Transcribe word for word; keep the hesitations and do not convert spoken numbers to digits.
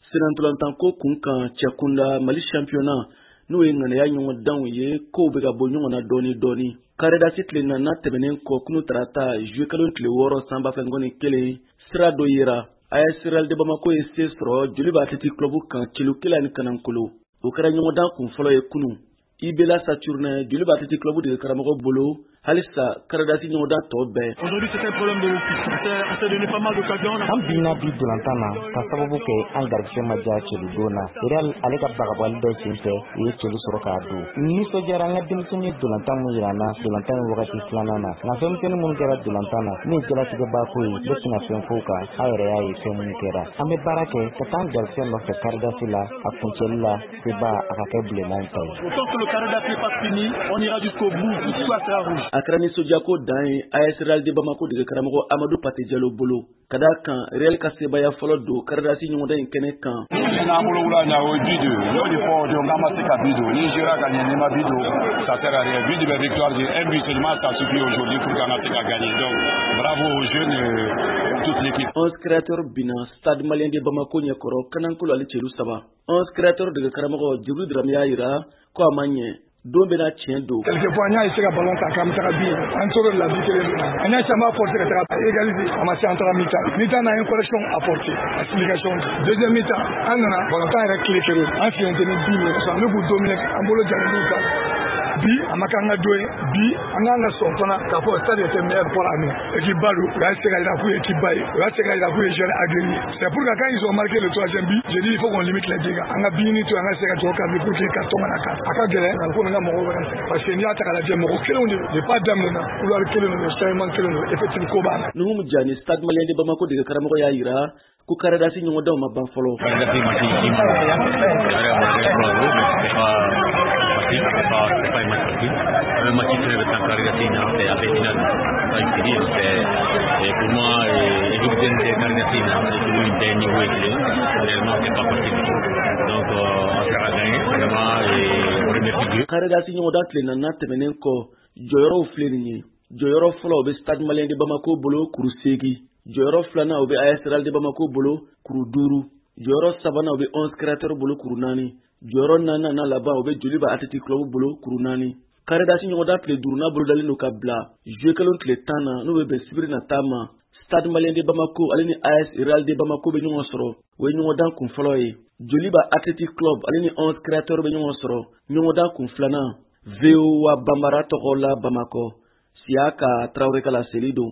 Senantolantanko kunkan cɛkunda Mali championnat n'o ye ŋaniya ɲɔgɔn danw ye kow bɛ ka bɔ ɲɔgɔn na dɔɔni dɔɔni. Karedasi tile naaninan tɛmɛnen kɔ kunu tarata juillet kalo tile wɔɔrɔ sanba fɛ ngɔni kelen sira dɔ yera A S Real de Bamako ye se sɔrɔ Joliba Athletic Club kan kilo kelen ani kanankolo. O kɛra ɲɔgɔn dan kun fɔlɔ ye kunu. Ibela Saturne Joliba Athletic Club de karamɔgɔ bolo halisa Karedasi ɲɔgɔn dan tɔ bɛɛ. Aujourd'hui c'est un problème de on s'est donné pas mal d'occasions. An bina bi dolantan na ka sababu kɛ an garisɛ ma diya celu don na. Real ale ka bagabali dɔ sen fɛ u ye celu sɔrɔ k'a dun. Nisɔndiyara an ka denmisɛnnin ye dolantan mun yira an na dolantan ye wagati filanan na. Nka fɛnmisɛnnin minnu kɛra dolantan na min ye jalatigɛ baako ye bɛ tɛna fɛn f'o kan a yɛrɛ y'a ye fɛn minnu kɛra. An bɛ baara kɛ ka taa an garisɛ nɔfɛ Karedasi la a kuncɛli la seba a ka kɛ bilenman ta ye. Autant que le Karedasi n'est pas fini, on ira jusqu'au bout, jusqu'à sera rouge. A kɛra nisɔndiyako dan ye A S Real de Bamako de karamɔgɔ Amadou Pate Diallo bolo. Ka d'a kan Real ka sebaya fɔlɔ don Karedasi ɲɔgɔn dan in kɛnɛ kan. N'an bolo wula ɲa o bi do n'o de fɔ o don k'an ma se ka bi do ni jouera ka ɲɛ n'i ma bi do ça sert à rien. But de la victoire de un but seulement ça suffit aujourd'hui pour qu'on a se ka gagner. Donc bravo aux jeunes et toute l'équipe. onze créateurs bina Stade Malien de Bamako ɲɛkɔrɔ kanankolo ale celu saba. onze créateurs de karamɔgɔ Djibril Dramé y'a yira ko a ma ɲɛ. Don bena tiɲɛ don. Quelquefois, on a essayé de ballon ta cam ta bien. On sort de la vie. On a jamais apporté la égaliser. On a fait entre mi-temps. Mi-temps a une correction apportée. Explication. Deuxième mi-temps, on a ballon ta avec clé ferro. On fait un demi minutes. Ça nous coûte dominer. On bolo jardin. Bi amakanga doye bi anganga sopona ka fo stade était meilleur pour l'année. Équipe Balou, là c'est la pour équipe Baye. Là c'est la pour les jeunes aguerris. C'est pour que quand ils ont marqué le troisième but, j'ai dit il faut qu'on limite les dégâts. Anga bini to anga c'est ka ka pour que carton na ka. Aka gele na ko nga mo parce que ni ata kala je mo kele on de pas dame na. Ou alors kele no c'est man kele no effectivement ko ba. Nous mu jani Stade Malien de Bamako de karamɔgɔ ya yira ku Karedasi ɲɔgɔn dan ma ban fɔlɔ. Karedasi ma ci ci. C'est pas, c'est pas une match facile. Un match qui traîne sans Karedasi, c'est assez final. Pas une série, c'est pour moi, évidemment, c'est Karedasi, c'est toujours une dernière niveau équilibré. Réellement, c'est pas facile. Donc, on sera gagné, vraiment, et on remercie Dieu. Karedasi ɲɔgɔn dan tile naaninan tɛmɛnen kɔ jɔyɔrɔw filɛ nin ye. Jɔyɔrɔ fɔlɔ o bɛ Stade Malien de Bamako bolo kuru seegin. Jɔyɔrɔ filanan o bɛ A S Real de Bamako bolo kuru duuru. Jɔyɔrɔ sabanan o bɛ onze créateurs bolo kuru naani. Jɔyɔrɔ naaninan n'a laban o bɛ Joliba Athletic Club bolo kuru naani. Karedasi ɲɔgɔn dan tile duurunan bolo dalen don ka bila juillet kalo tile tan na n'o bɛ bɛn sibiri nata ma. Stade Malien de Bamako ale ni A S Real de Bamako bɛ ɲɔgɔn sɔrɔ o ye ɲɔgɔn dan kun fɔlɔ ye. Joliba Athletic Club ale ni onze créateurs bɛ ɲɔgɔn sɔrɔ ɲɔgɔn dan kun filanan. V O A Bambara tɔgɔ la Bamakɔ. Siaka Traoré ka laseli don.